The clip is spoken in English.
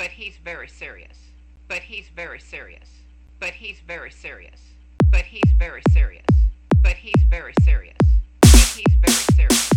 But he's very serious. But he's very serious. But he's very serious. But he's very serious. But he's very serious. But he's very serious.